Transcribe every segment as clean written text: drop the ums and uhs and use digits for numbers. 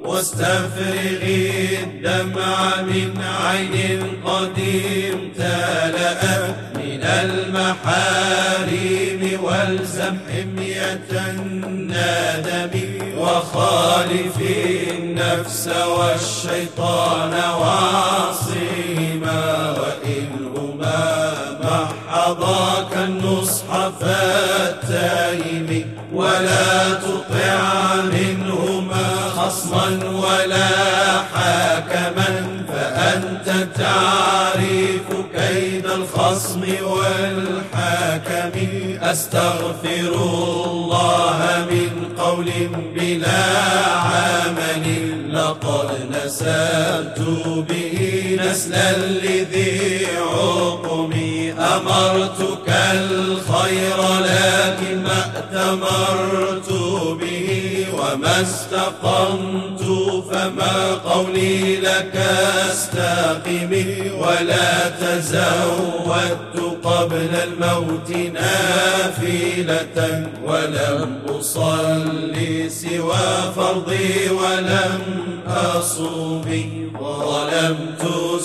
واستفرغي الدمع من عين قد امتلأت من المحارم، والزم حمية الندم، وخالف النفس والشيطان وعصيهما، وإنهما محضاك النصح فاتهم، ولا تطع منهما خصما ولا حاكما، فأنت تعرف كيد الخصم والحاكم. أستغفر الله من قول بلا عمل، لقد نسبت به نسلا لذي عقم، أمرتك الخير لكن ما ائتمرت به، وما استقمت فما قولي لك استقم، ولا تزودت قبل الموت نافلة، ولم أصلي سوى فرضي ولم أصوم، ظلمت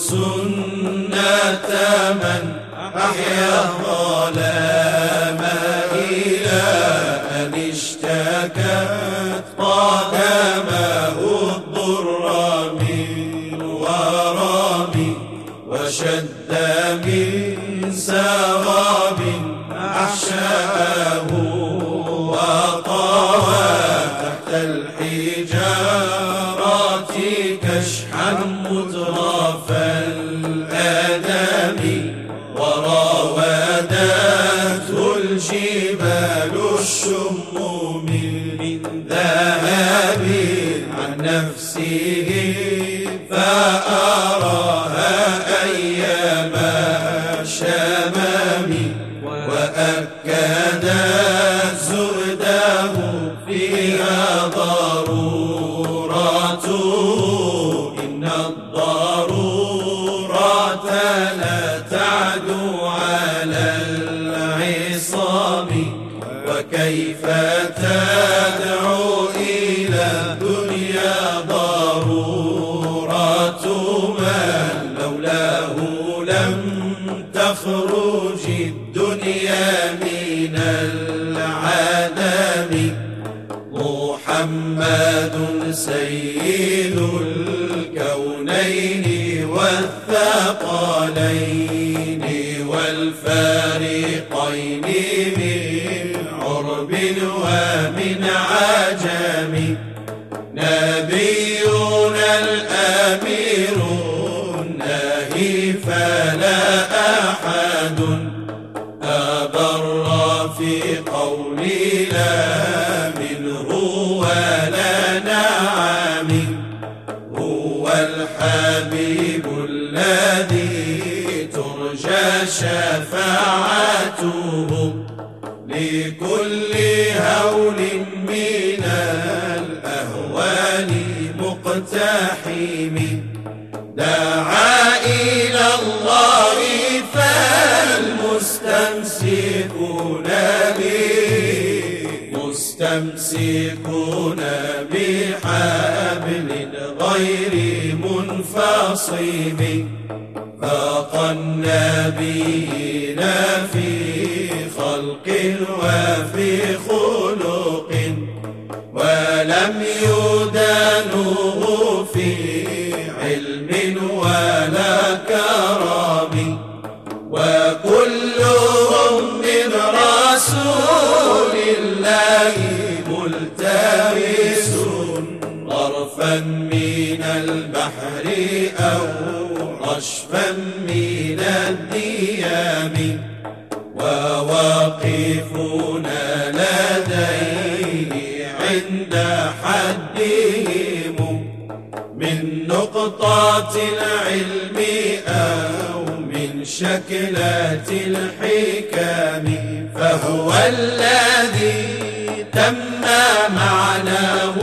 سنة من أحيا الظلام، إلى أن اشتكت قدمه الضر من ورامي، وشد من سراب أحشاه، وطوى تحت الحجارات كشحا مترف الأدم، وراودته الجبال الشم من ذهب عن نفسه، فأراها أيام شمام، وأكدت زهده فيها ضرورته، إن الضرورات لا تعدو على العصام، وكيف تدعو إلى الدنيا ضرورات من لولاه لم تخرج الدنيا من العدم. محمد سيد الكونين والثقلين والفارقين، من عرب ومن عجم، نبينا الأمير الناهي، فلا أحد أبر في قولي لا منه ولا نعم، هو الحبيب الذي ترجى شفاعته، لكل هول من الأهوال مقتحم، دعا إلى الله فالمستمسكون مستمسكون بحبل غير منفصم، فاق النبيين في خلق وفي خلق، ولم يدانوه في علم ولا كرم، وكلهم من رسول الله ملتمس، غرفا من البحر أو رشفا من الديام، وواقفون لديه عند حدهم، من نقطة العلم أو من شكلات الحكم، فهو الذي تم معناه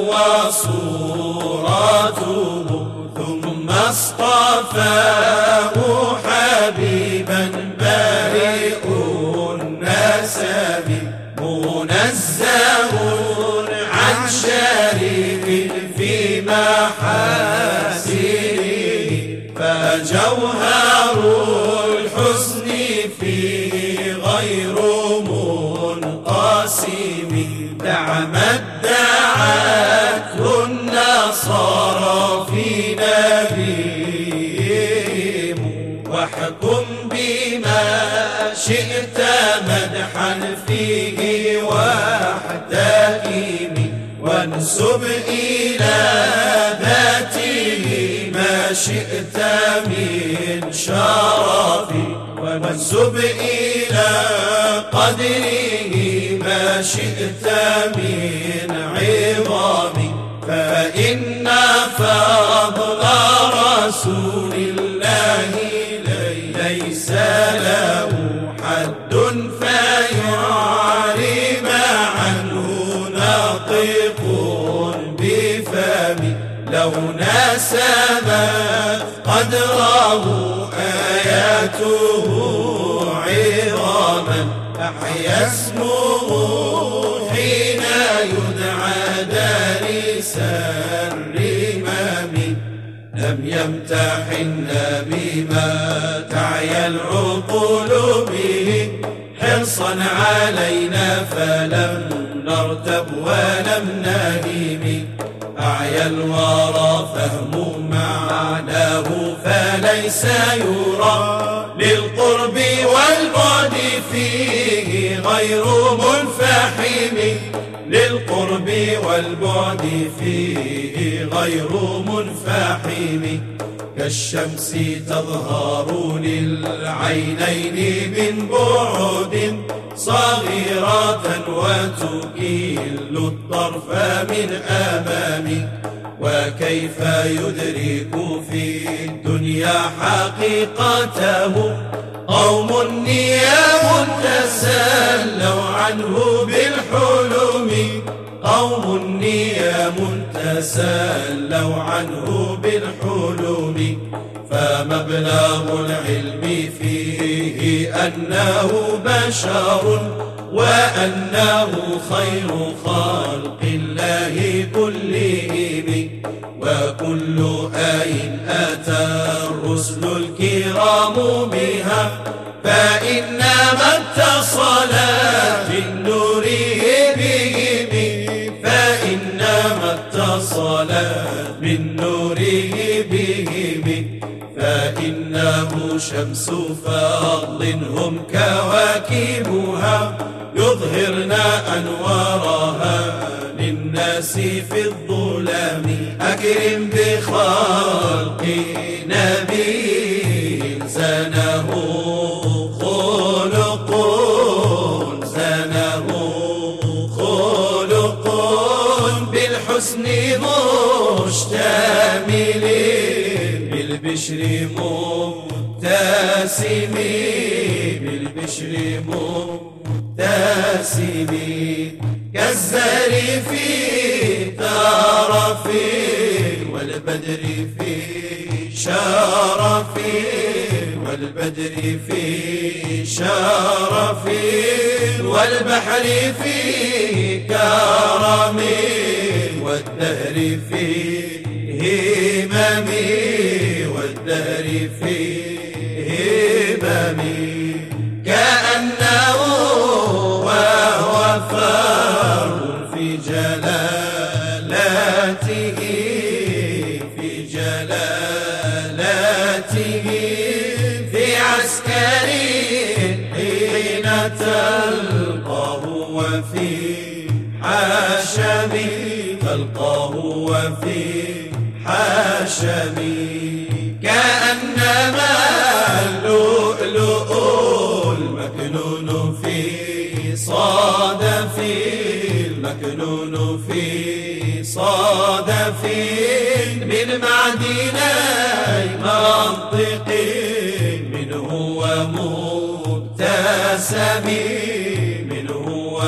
وصورته، ثم اصطفاه حبيبا بريء النسب، منزه عن شريك فيما محاسنه فجوهر الحسن فيه غير منقسم. دعما ادعته النصارى في نبيهم واحكم بما شئت مدحا فيه واحتكم وانسب إلى ذاته ما شئت من شرف وانسب إلى قدره ما شئت من عظم. فإن فضل رسول الله ليس له حد فيعرب عنه ناطق بفمه. لو ناسبت قدره آياته عظاما أحيا اسمه حين يدعى دارس الرمم. لم يمتحن بما تعيا العقول به حرصا علينا فلم نرتب ولم نهيم. أعيا الورى فهم معناه فليس يرى للقرب والبعد فيه غير منفحم. للقرب والبعد فيه غير منفحم. كالشمس تظهر للعينين من بعد صغيرة وتكيل الطرف من أمام. وكيف يدرك في الدنيا حقيقته قوم نيام تسلوا عنه بالحلم. قوم نيام تسلوا عنه بالحلم. فمبلغ العلم فيه أنه بشر وأنه خير خلق الله كلهم. وكل آية أتى الرسل الكرام بها فإنما اتصلت بالنور بهم. فإنما اتصلت بالنور بهم. فإنه شمس فضل هم كواكبها يظهرن أنوارها للناس في الظلام. أكرم بخلق نبي زنه خلق زنه خلق بالحسن مشتمل بالبشر مبتسم بالبشر مبتسم. كالزهر في ترف والبدر في شرف والبدر في شرف والبحر في كرم والدهر في همم والدهر في همم. كأنه وهو فرد في جلالته في جلالته في عسكر حين تلقاه وفي حاشم تلقاه وفي حاشم. كأنما اللؤلؤ المكنون في صدف المكنون في صدف من معدني منطق منه ومبتسم منه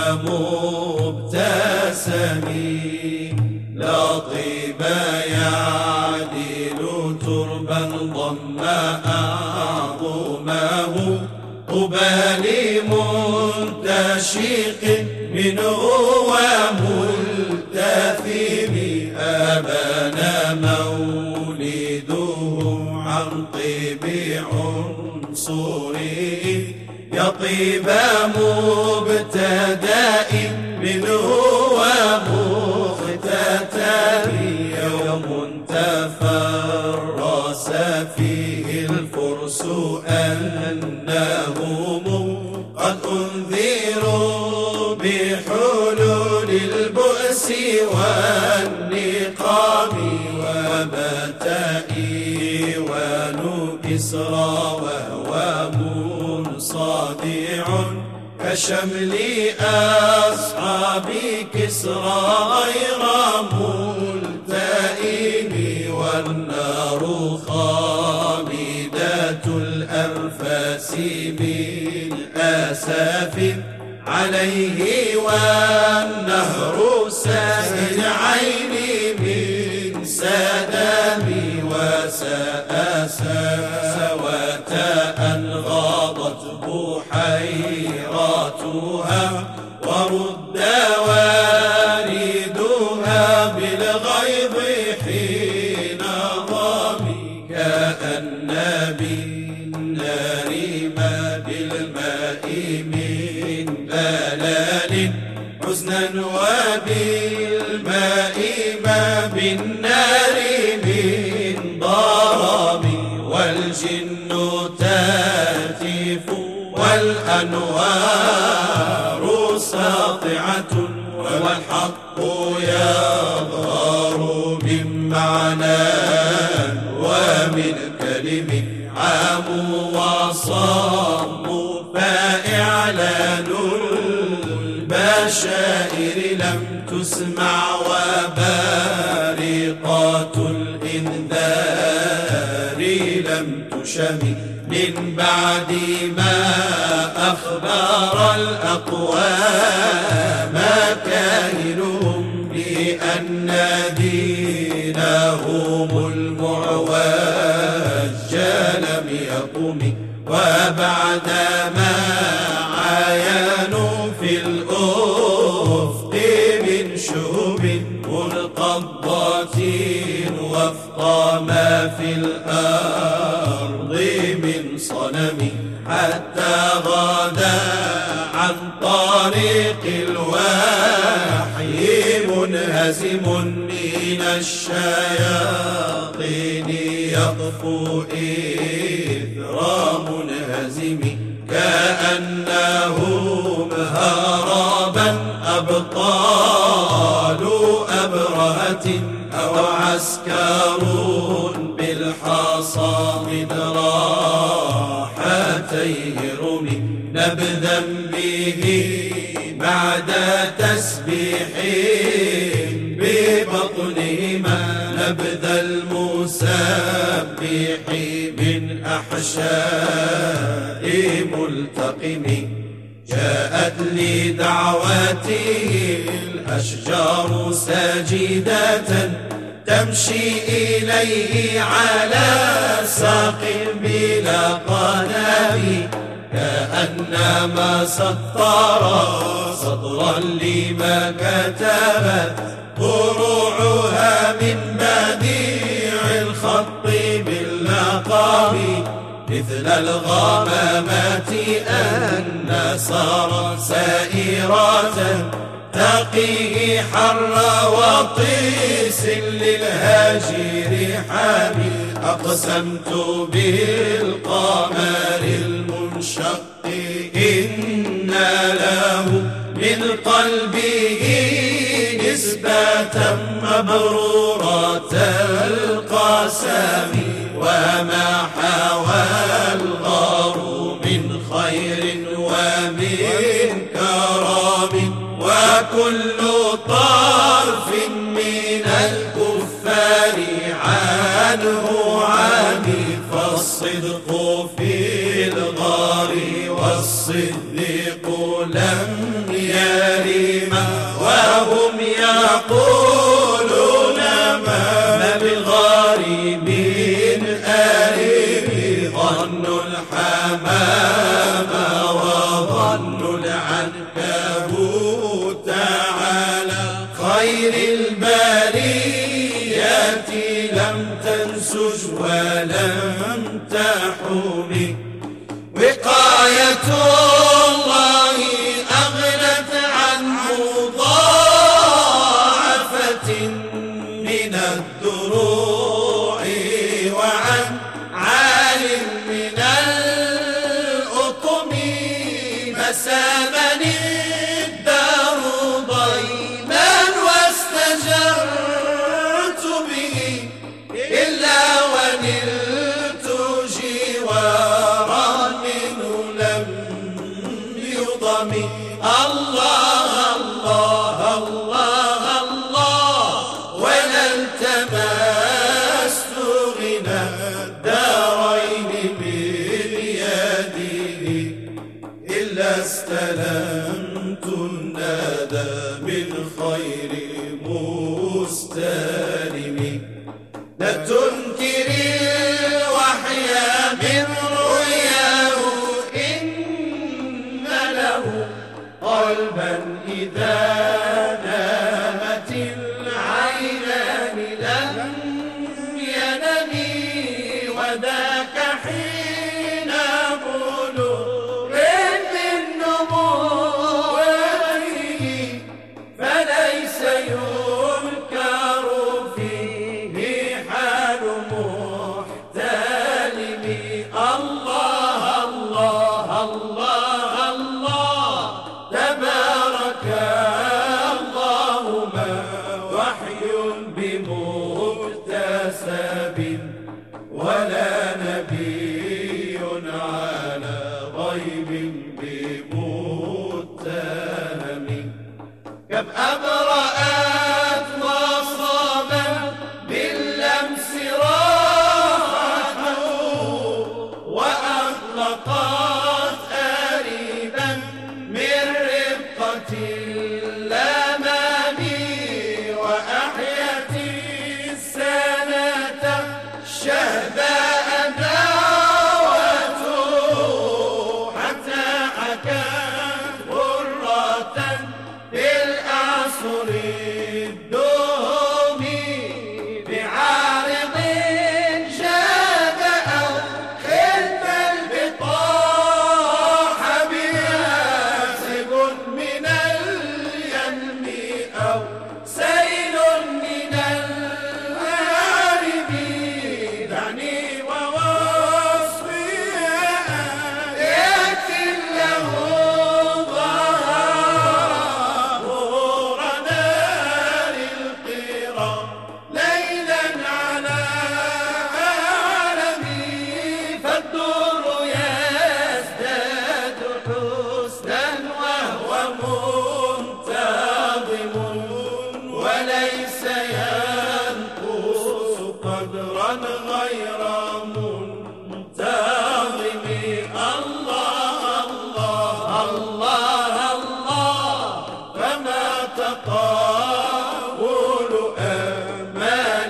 ومبتسم. لا طيب يعدل تربا ضم أعظمه طوبى لمنتشق منه وملتثم. أبانا مولده عن طيب عنصره يطيب مبتدأ منه ومختتم يوم تفرس فيه الفرس أنهم قد أنذروا بحلول البؤس والنقام وبات إيوان كسرى وهو منصدع كشمل أصحاب كسرى غير ملتئم والنار خامدة الأنفاس من أسف عليه والنهر سائل عين من سدم وسأسوات أن غاضت بحيراتها ورد واردها بالغيظ حين ضامي كأن بالنار ما بالماء من بلال حزنا وبالماء ما بالنار من ضرام والجن تهتف والأنوار ساطعة والحق يظهر من معنى ومن كلم عام وصام فإعلان البشائر لم تسمع وبارقات الإنذار لم تشم من بعد ما أخبر الأقوام كاهنهم بأن دينهم المعوج لم يقم وبعدما عاينوا في الأفق من شهب منقضات وفق ما في الأرض من صنم حتى غدا عن طريق الوحي منهزم من الشياطين يطفو إثر منهزم كأنهم هربا أبطال أبرهة أو عسكر بالحصى من راحتيه رمي نبذا به بعد تسبيح ببطنهما نبذ المسبح من أحشاء ملتقم جاءت لدعوته الأشجار ساجدة تمشي إليه على ساق بلا قدم كأنما سطر سطرا لما كتبت فروعها من بديع الخط باللقب مثل الغمامات أن صارت سائرات تقيه حر وطيس للهاجر حامي أقسمت بالقمر المنشق إن له من قلبه نسبة مبرورة القسم وما حوى الغار من خير ومن كرم وكل طرف من الكفار عنه عمي فالصدق في الغار والصديق لم يرم وهم يقولون ما بالغار من أريم ظن الحمام وظن العنكبوت على خير البرية لم تنسج ولم تحوم، وقاية الله أغنت عن مضاعفة من الدروع وعن عال من الأطم، مسامني الدار ضيما واستجرت به، إلا ونلت جوارا منه لم يضم. الله الله الله الله، ولا التمست غنى الدارين بيده، إلا استلمت الندى من خير مستلم. لا تنكر الوحي من رؤياه، إن له قلبا إذا نامت العينان لم ينمي، وذاك حين بلوغ من نبوته، فليس ينكر فيه حال محتلم. الله الله الله الله، تبارك الله، ما وحي بمكتسب، ولا نبي على غيب بمتهم. كم أبرأت وصابا باللمس راحته، وأطلقت أريبا من رقة اللمام، وأحيت السنة الشهداء دعوته، حتى حكت غرة بالأعصر الدهم، بعارض جاد أو خلف البطاح، بياسب من اليم أو سيل من الهارب. دعني ووصفي آيات له ظهر نور نار القرى ليلا على عالمي، فالدور يزداد حسنا وهو منتظم، وليس ينقص قدرا غير منتظم. الله الله الله الله، فما تطاول آمال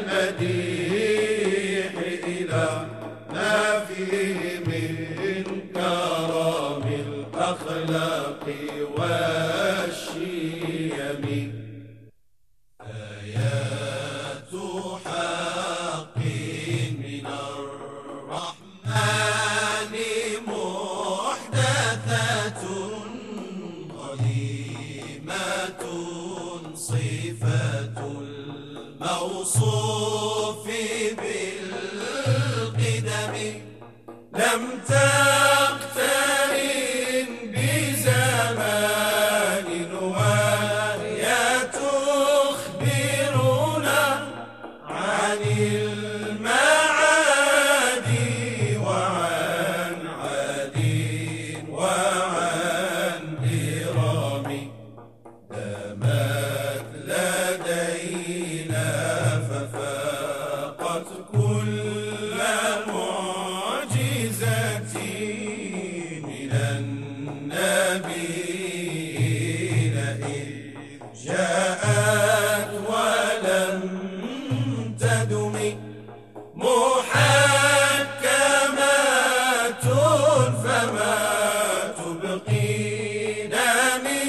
المديح إلى ما فيه من كرم الأخلاق والشيم. آيات حق من الرحمن محدثة قديمة، صفة الموصوف بالقدم، لم تقترن بزمان، وهي تخبرنا عن المعاد وعن عاد وعن إرام. دامت لدينا ففاقت كل معجزة من النبيين، إذ جاءت ولم تدم، محكمات فما تبقينا من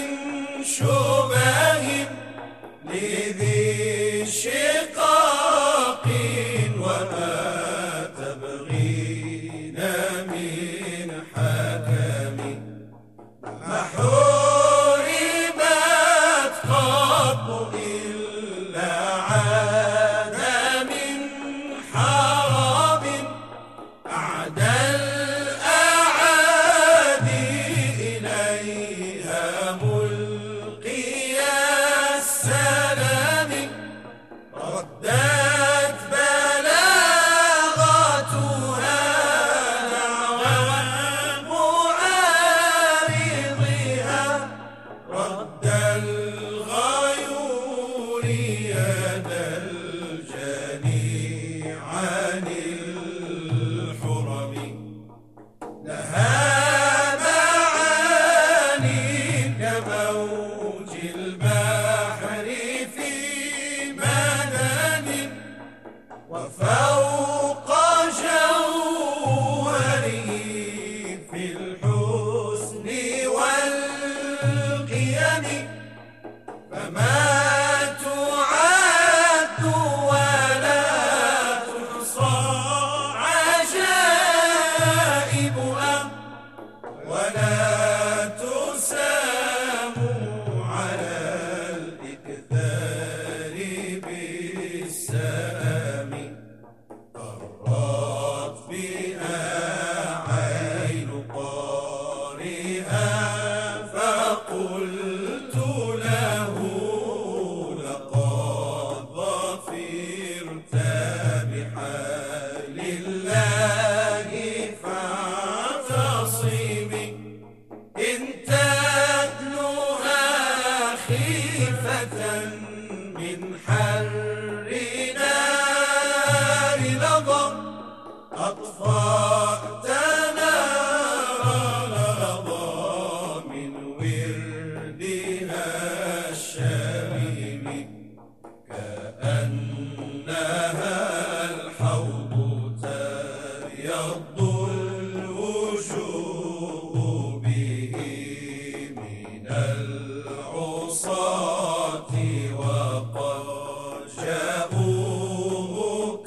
شبه لذي الشقاق وفوق جوهره في الحسن والقيم، فما تعد ولا تحصى عجائبها، ولا تسام على الإكثار بالسام. قرت بها عين قارئها فقلت له لقد ظفرت بحال الله فاعتصمي، إن تتلوها خيفة من حر نار لظى، أطفأت نار لظى من وردها الشميم، كأنها الحوض تبيض الوجوه به من العصاة، وقد جاءوه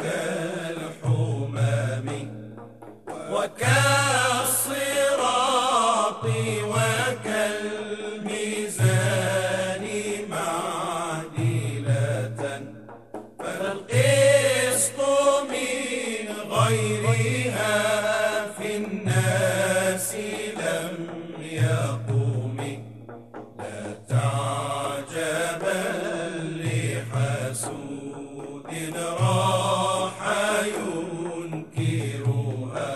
كالحمام وكالصراط وكالميزان معدلة، فلا القسط من غيرها في الناس لم يقوم. لا تعجبا لحسود راح ينكرها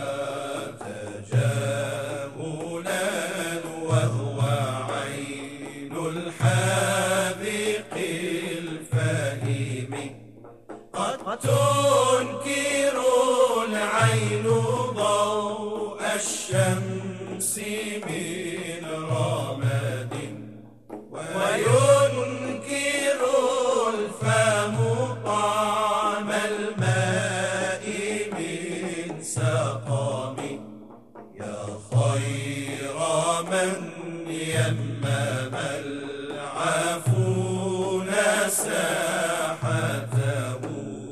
تجاهلا، وهو عين الحاذق الفهيم. قد تنكر العين ضوء الشمس من رماد، وينكر الفم طعم الماء من سقام. يا خير من يمم العفون ساحته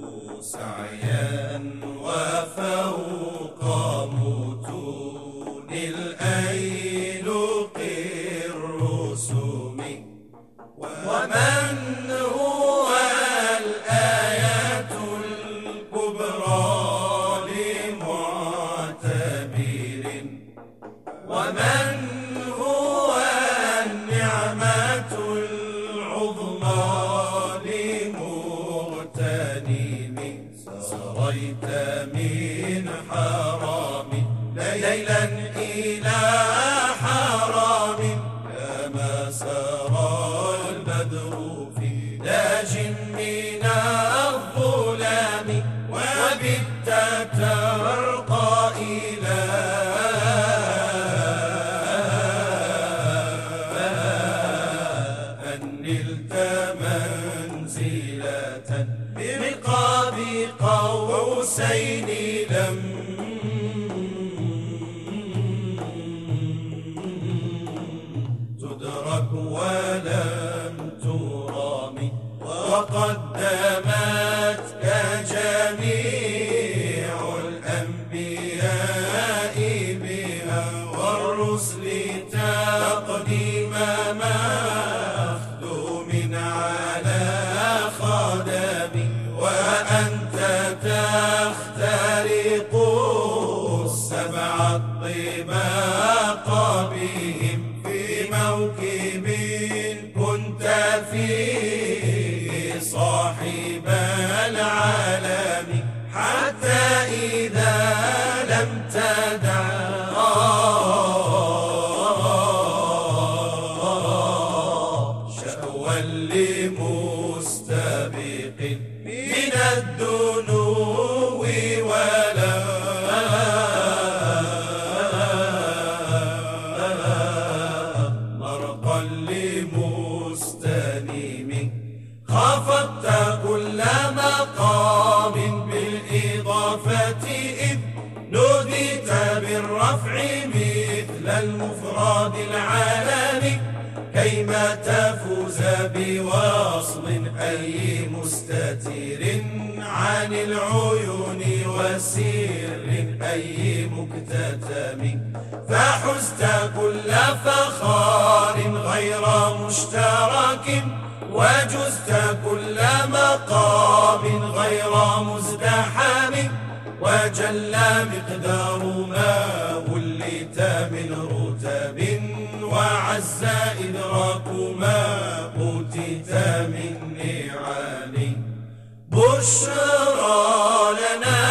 سعيا، وفوق متون الأيلق الرسوم. ومن هو الآية الكبرى لمعتبر، ومن هو النعمة العظمى لمغتنم. سريت من حرام ليلا إلى حرام، كما سرى البدر في داج من الظلام، وبت ترقى إلى أن نلت منزلة بقاب قوسين لم تدرك ولم ترام، وقدمتك جميع الأنبياء بها والرسل تقديم مخدوم على خدم، وأنت تخترق السبع الطباق بهم في موكب كنت فيه صاحب العالم، حتى إذا لم تدع شأوا لمستبق من الدنو ولا مرقا لمستنيم. خفضت كل مقام العالم كيما تفوز بوصل أي مستتير عن العيون وسير أي مكتتم، فحزت كل فخار غير مشترك، وجزت كل مقام غير مزدحم، وجل مقدار ما وليت من رتب، وعز إدراك ما أوتيت من نعم. بشرى لنا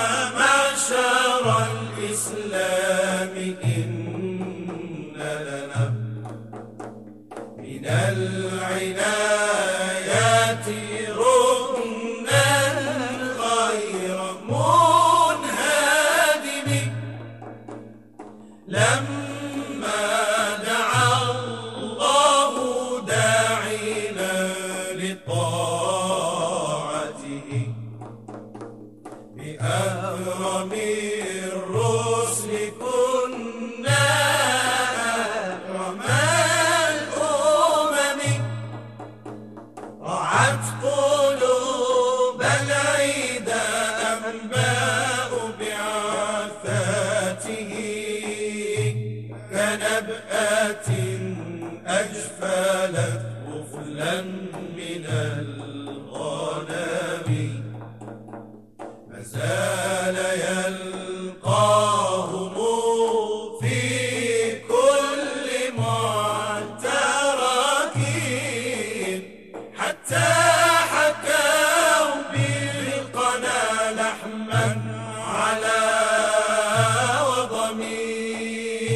معشر الإسلام إن لنا من العنايات ركنا غير منهدم، لما دعا الله داعينا لطاعته بأكرم الرسل كنا أكرم الأمم، رعت قلوب العيدا أنباء بعثاته، كنبأة أجفلت غفلا من الغنم، ما زال يلقاهم في كل معترك، حتى حكوا بالقنا لحما على وضمي،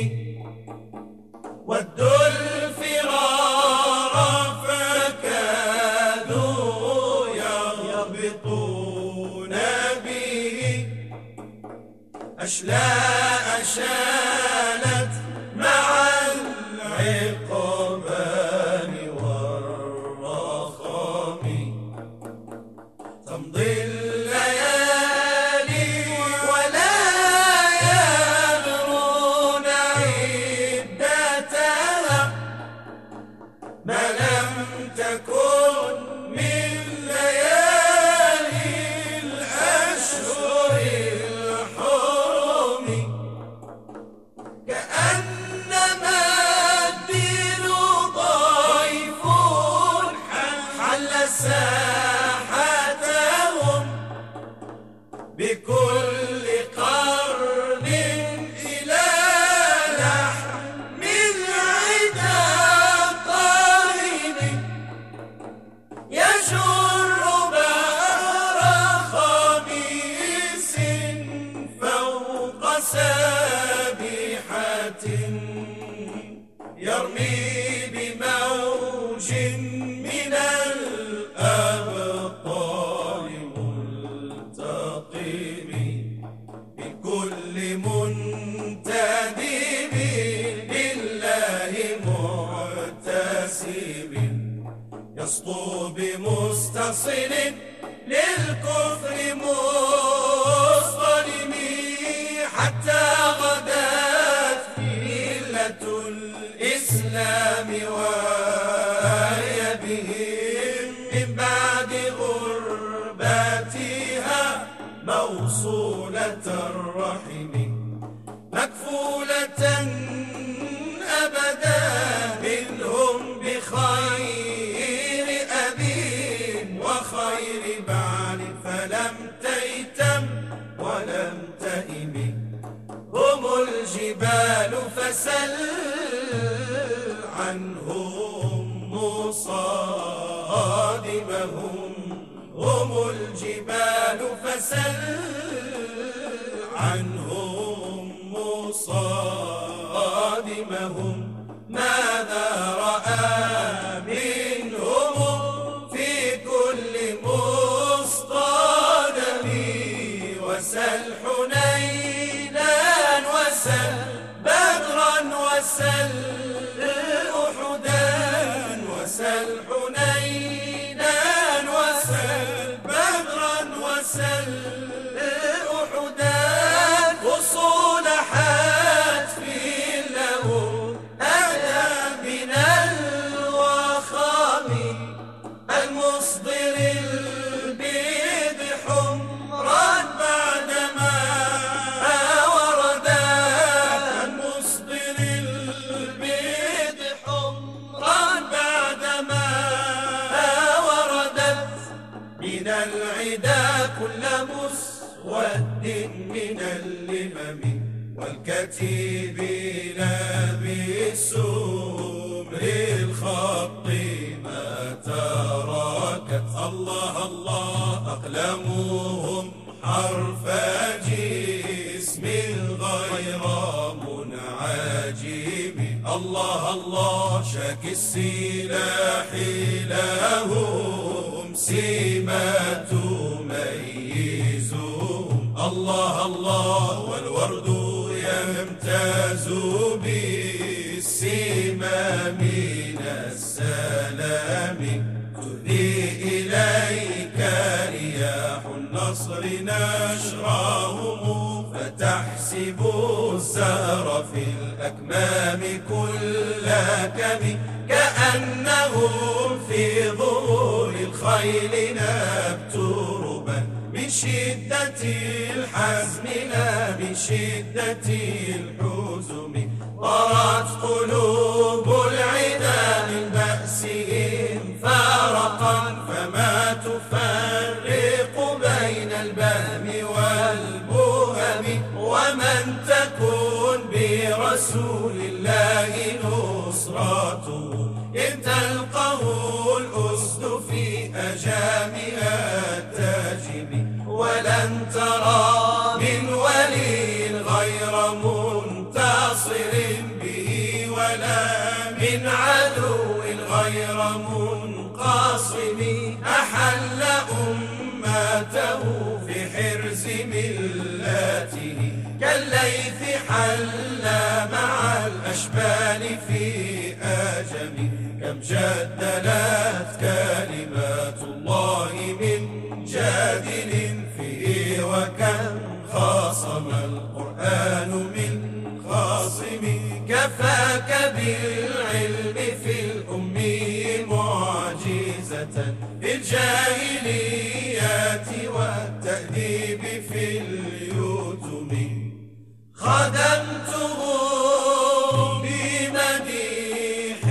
ودوا الفرار فكادوا يهبطون به، أشلاء شالت مع العقبان والرخام، تمضي الليالي ولا يدرون عدتها، ما لم تكن من ليالي الأشهر الحرم، كأنما الدين ضيف حل ساحتهم، بكل قرن إلى لحم العدا قارن، يجر بحر خميس فوق سابحة، يرمي بموج من الأبطال ملتقم، بكل منتدب لله معتسب، يسطو بمستصل للكفر مصطلم، حتى غدت ملة الإسلام وهي بهم من بعد غربتها موصولة الرحم، مكفولة أبدا منهم بخير أبي وخير بعل، فلم تيتم ولم تئم، هم الجبال فسل عنهم مصادمهم، هم الجبال فسل عنهم مصادمهم، ماذا رأى منهم في كل مصطدم، وسل حنينا وسل بدرا وسل أحدا، وسل حنينا وسل بدرا وسل أحدا، وصول حتف له أدى ود من اللمم والكتيبين بالسمر الخط ما تركت. الله الله أقلامهم حرف جسم غير منعجم. الله الله شاك السلاح لهم سمة تميزهم. الله الله والورد يمتاز بالسما من السلام. تهدي إليك رياح النصر نشرهم فتحسب الزهر في الأكمام كل كم كأنهم في ظهور الخيل نبت ربا من شدة الحزم لا من شدة الحزم. طرت قلوب العدا من بأسهم فرقا فما تفرق بين البهم والبهم. ومن تكون برسول الله نصرته إن تلقه الأسد في أجامها التاجم. ولن ترى من ولي غير منتصر به ولا من عدو غير منقصم. أحل أمته في حرز ملته كالليث حل مع الأشبال في آجم. كم جدلت كلمات الله من جادل فيه وكم خاصم القرآن من خاصم. كفاك بالعلم في الأمي معجزة في الجاهليات والتأديب في اليتم. خدمتهم بمديح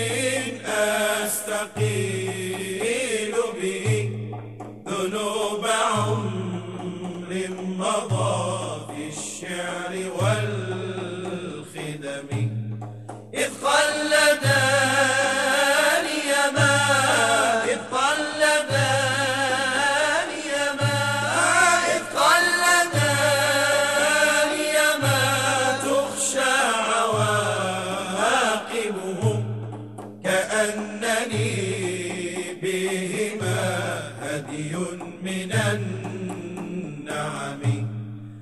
أستقيل به ذنوب عمر مضى في الشعر والخدم. إذ خلداني ما إذ خلداني ما إذ خلداني ما تخشى عواقبهم. كأنني بهما هدي من النعم.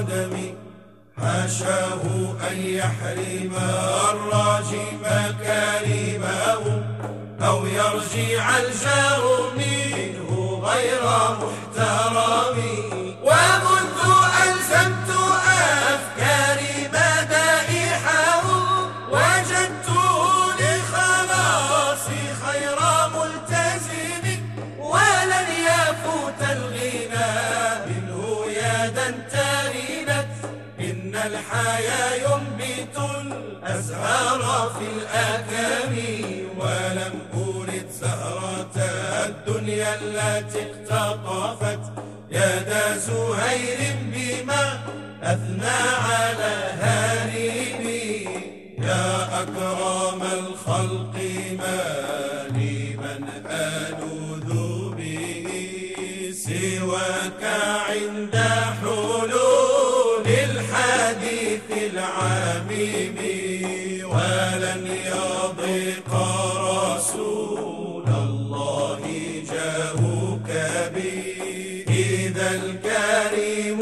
القدم حاشاه أن يحرم الراجي مكارمه أو يرجع الجار منه غير محترم. ومنذ ألزمت أفكاري مدائحه وجدته لخلاصي خير ملتزم، ولن يفوت الغنى منه يدا ترنت. إن الحيا ينبت الأزهار في الأكم، ولم أرد زهرة الدنيا التي اقتطفت يد زهير بما أثنى على هارمي. يا أكرم الخلق ما لي من ألوذ به سواك عند حلول الحديث العميم. ولن يضيق رسول الله جاهك بي إذا الكريم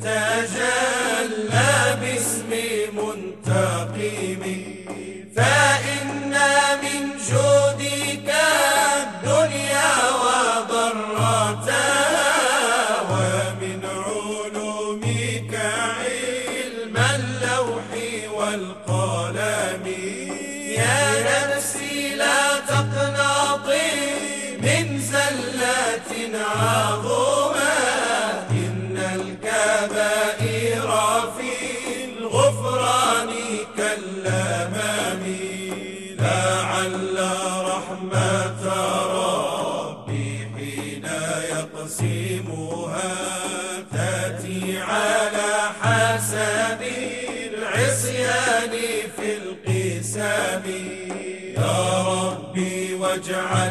تجلى باسم منتقم. فإن من جودك الدنيا وضرتها، ومن علومك علم اللوح والقلم. يا نفسي لا تقنطي من زلة عظمى، إن الكبائر في الغفران كالأمام. لعل رحمة ربي حين يقسمها تأتي على حسب العصيان في القسم. يا ربي واجعل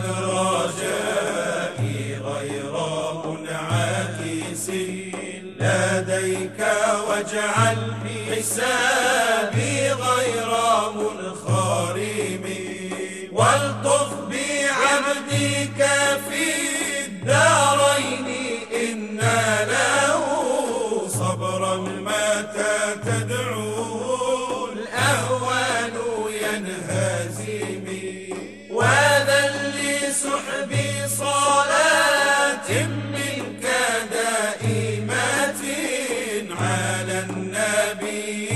رجائي غير منعكس لديك، واجعل حسابي غير منخرم. والطف بعبدك في الدارين إن له صبرا متى تدعوه الأهوال ينهزم. وذل سحبي صلاة منك دائمة على النبي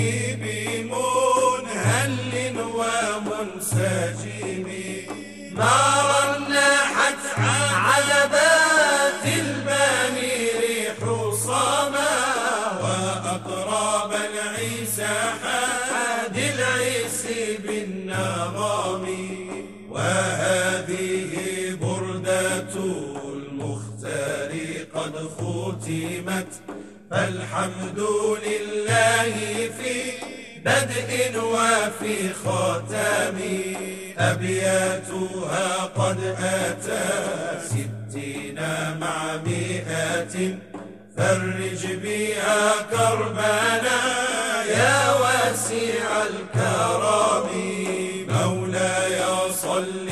بمنهل ومنسجم. ما رنحت عذبات الباني ريح صما، وأقرب العيس حاد العيس بالنغم. وهذه بردة المختار قد ختمت، فالحمد لله في بدء وفي ختم. أبياتها قد أتى 60 مع 100، فرج بها كربنا يا واسع الكرم. مولاي صل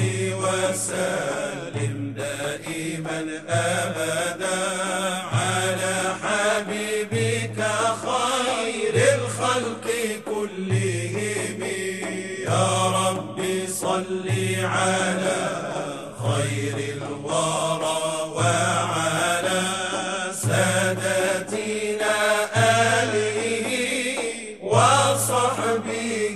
وسلم دائما أبدا على حبيبك خير الخلق كلهم. يا ربي صل على خير الورى وعلى سادتنا آله وصحبه